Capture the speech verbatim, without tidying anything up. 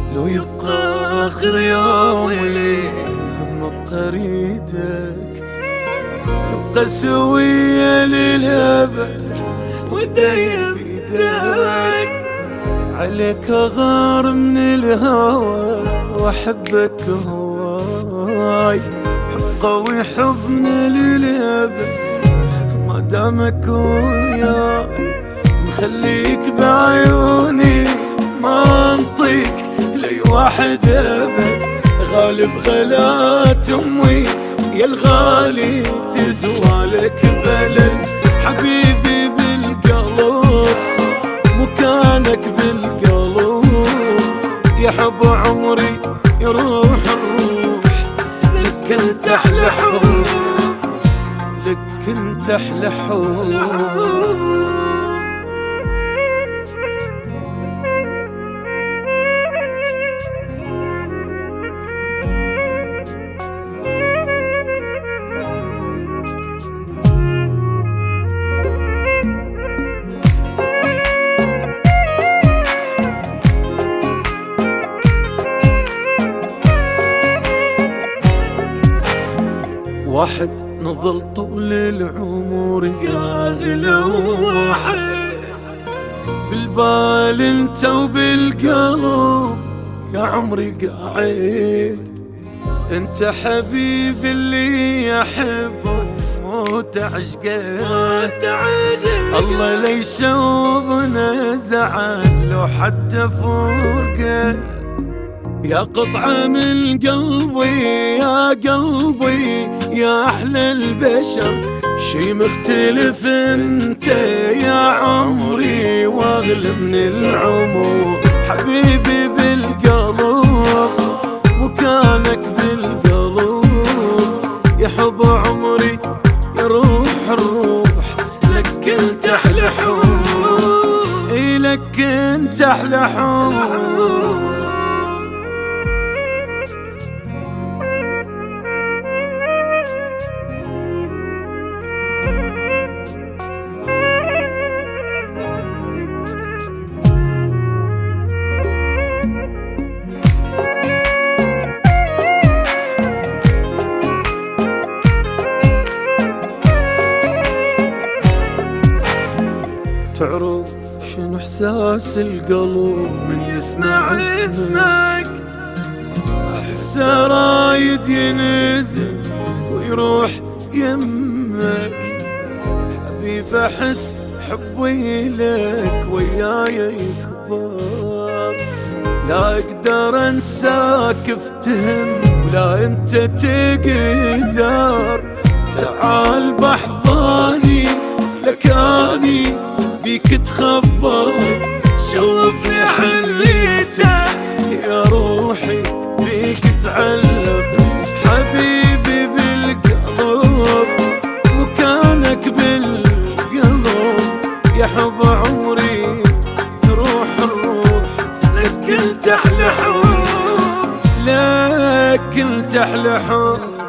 لو يبقى آخر يوم لي هم بقريتك، نبقى سوية للأبد ودايم بيدك. عليك أغار من الهوى وأحبك هواي، حب قوي حبنا للأبد ما دامك وياي. مخليك بعيوني ما انطيك لي واحد أبد، غالب غلات أمي يا الغالي تزوالك بلد. حبيبي بالقلب مكانك بالقلب، يا حب عمري يا روح الروح، لك انت احلى حب، لك انت احلى حب. واحد نظل طول العمر يا أغلى واحد، بالبال انت وبالقلب يا عمري قاعد. انت حبيبي اللي احبه موت عشقه، الله لا يشوفنا زعل لو حتى فرقه. يا قطعة من قلبي يا قلبي يا أحلى البشر، شي مختلف انت يا عمري واغلى من العمر. حبيبي بالقلب مكانك بالقلب، يا حب عمري يا روح الروح، لك انت احلى حب، اي لك انت احلى حب. تعرف شنو احساس القلب من يسمع اسمك؟ احسه رايد ينزل ويروح يمك. حبيب احس حبي لك وياي يكبر، لا اقدر انساك افتهم ولا انت تقدر. تعال بحضاني لكاني بيك تخبرت، شوفني حليته يا روحي بيك تعلقت. حبيبي بالقلب مكانك بالقلب، يا حب عمري روح الروح، لك انت احلى حب، لك انت احلى حب.